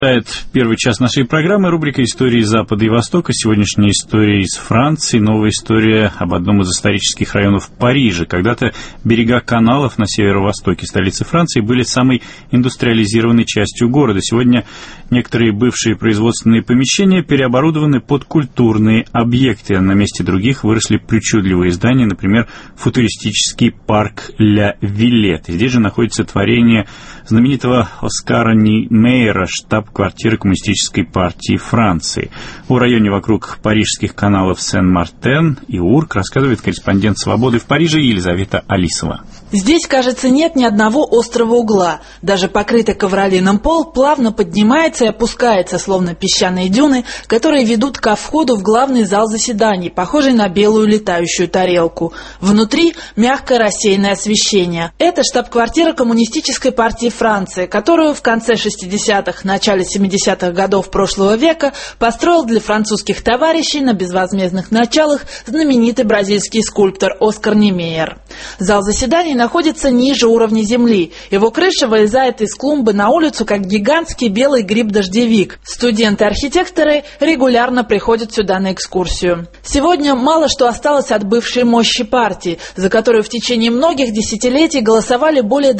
Первый час нашей программы, рубрика «Истории Запада и Востока». Сегодняшняя история из Франции, новая история об одном из исторических районов Парижа. Когда-то берега каналов на северо-востоке столицы Франции были самой индустриализированной частью города. Сегодня некоторые бывшие производственные помещения переоборудованы под культурные объекты. На месте других выросли причудливые здания, например, футуристический парк Ля Виллет. Здесь же находится творение знаменитого Оскара Неймейера, штаб-квартиры Коммунистической партии Франции. О районе вокруг парижских каналов Сен-Мартен и Урк рассказывает корреспондент «Свободы» в Париже Елизавета Алисова. Здесь, кажется, нет ни одного острого угла. Даже покрытый ковролином пол плавно поднимается и опускается, словно песчаные дюны, которые ведут ко входу в главный зал заседаний, похожий на белую летающую тарелку. Внутри мягкое рассеянное освещение. Это штаб-квартира Коммунистической партии Франции, которую в конце 60-х, начале 70-х годов прошлого века построил для французских товарищей на безвозмездных началах знаменитый бразильский скульптор Оскар Неймейер. Зал заседаний находится ниже уровня земли. Его крыша вылезает из клумбы на улицу, как гигантский белый гриб-дождевик. Студенты-архитекторы регулярно приходят сюда на экскурсию. Сегодня мало что осталось от бывшей мощи партии, за которую в течение многих десятилетий голосовали более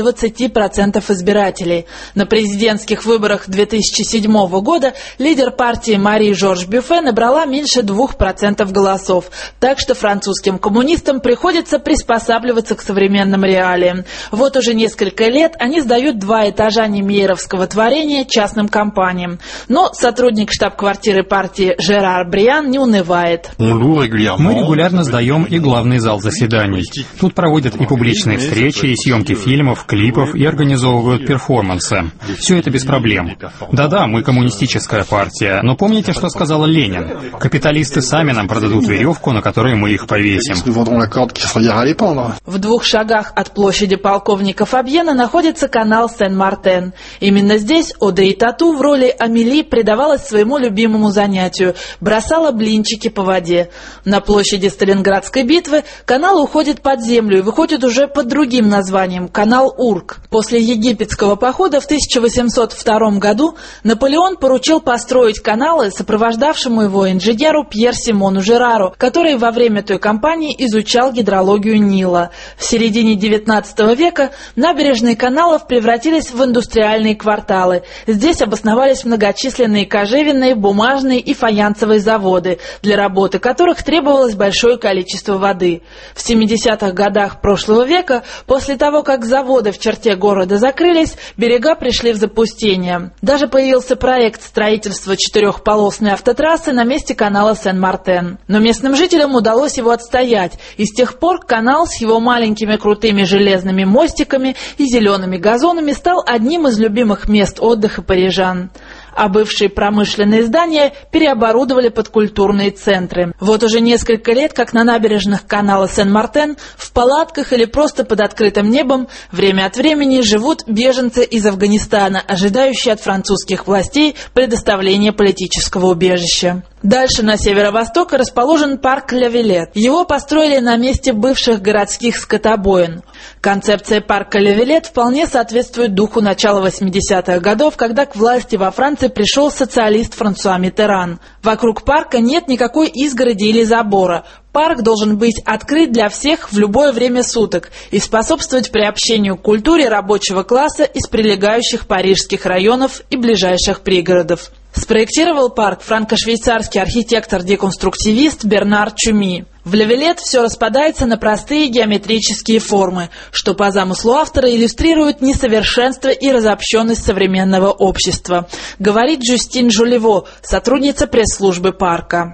20% избирателей. На президентских выборах 2007 года лидер партии Мари-Жорж Бюффе набрала меньше 2% голосов. Так что французским коммунистам приходится приспосабливаться к современным реалиям. Вот уже несколько лет они сдают 2 этажа неймейеровского творения частным компаниям. Но сотрудник штаб-квартиры партии Жерар Бриан не унывает. Мы регулярно сдаем и главный зал заседаний. Тут проводят и публичные встречи, и съемки фильмов, клипов, и организовывают перформансы. Все это без проблем. Да-да, мы коммунистическая партия, но помните, что сказал Ленин? Капиталисты сами нам продадут веревку, на которой мы их повесим. В 2 шагах от площади полковника Фабьена находится канал Сен-Мартен. Именно здесь Одри Тату в роли Амели предавалась своему любимому занятию – бросала блинчики по воде. На площади Сталинградской битвы канал уходит под землю и выходит уже под другим названием – канал Урк. После египетского похода в 1802 году Наполеон поручил построить каналы сопровождавшему его инженеру Пьер-Симону Жерару, который во время той кампании изучал гидрологию Нила. В середине XIX века набережные каналов превратились в индустриальные кварталы. Здесь обосновались многочисленные кожевенные, бумажные и фаянсовые заводы, для работы которых требовалось большое количество воды. В 70-х годах прошлого века, после того, как заводы в черте города закрылись, берега пришли в запустение. Даже появился проект строительства 4-полосной автотрассы на месте канала Сен-Мартен. Но местным жителям удалось его отстоять, и с тех пор канал с его маленькими крутыми железными мостиками и зелеными газонами стал одним из любимых мест отдыха парижан. А бывшие промышленные здания переоборудовали под культурные центры. Вот уже несколько лет, как на набережных канала Сен-Мартен, в палатках или просто под открытым небом время от времени живут беженцы из Афганистана, ожидающие от французских властей предоставления политического убежища. Дальше на северо-востоке расположен парк Ля Виллет. Его построили на месте бывших городских скотобоин. Концепция парка Ля Виллет вполне соответствует духу начала 80-х годов, когда к власти во Франции пришел социалист Франсуа Миттеран. Вокруг парка нет никакой изгороди или забора. Парк должен быть открыт для всех в любое время суток и способствовать приобщению к культуре рабочего класса из прилегающих парижских районов и ближайших пригородов. Спроектировал парк франко-швейцарский архитектор-деконструктивист Бернар Чуми. В Ля Виллет все распадается на простые геометрические формы, что по замыслу автора иллюстрирует несовершенство и разобщенность современного общества, говорит Жюстин Жолево, сотрудница пресс-службы парка.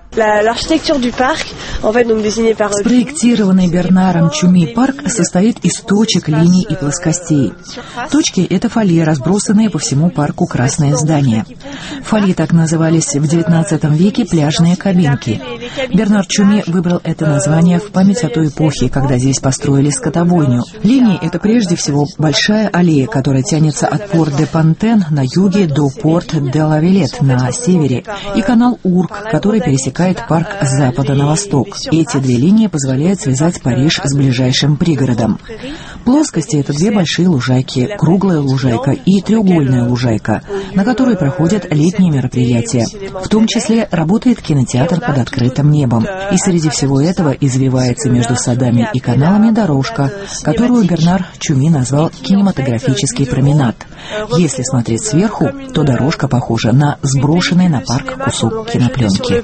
Спроектированный Бернаром Чуми парк состоит из точек, линий и плоскостей. Точки – это фолье, разбросанные по всему парку красные здания. Фолье так назывались в XIX веке пляжные кабинки. Бернар Чуми выбрал это название в память о той эпохе, когда здесь построили скотобойню. Линии – это прежде всего большая аллея, которая тянется от Порт-де-Пантен на юге до Порт-де-Ла Виллет на севере, и канал Урк, который пересекает парк с запада на восток. Эти 2 линии позволяют связать Париж с ближайшим пригородом. Плоскости — это две большие лужайки, круглая лужайка и треугольная лужайка, на которой проходят летние мероприятия. В том числе работает кинотеатр под открытым небом. И среди всего этого извивается между садами и каналами дорожка, которую Бернар Чуми назвал «кинематографический променад». Если смотреть сверху, то дорожка похожа на сброшенный на парк кусок кинопленки.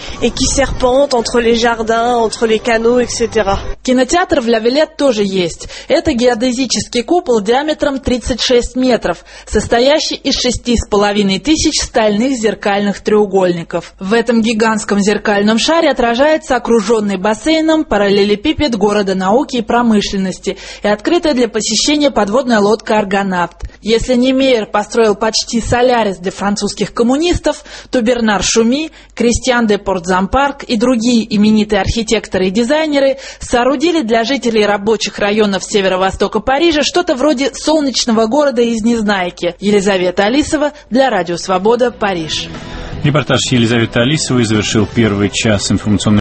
Кинотеатр в Ля Вилет тоже есть. Это геодезический купол диаметром 36 метров, состоящий из 6500 стальных зеркальных треугольников. В этом гигантском зеркальном шаре отражается окруженный бассейном параллелепипед города науки и промышленности и открытая для посещения подводная лодка «Аргонавт». Если Немейер построил почти солярис для французских коммунистов, то Бернар Шуми, Кристиан де Портзампарк и другие именитые архитекторы и дизайнеры соорудили для жителей рабочих районов северо-востока Парижа что-то вроде солнечного города из Незнайки. Елизавета Алисова для Радио Свобода, Париж. Репортаж Елизаветы Алисовой завершил первый час информационной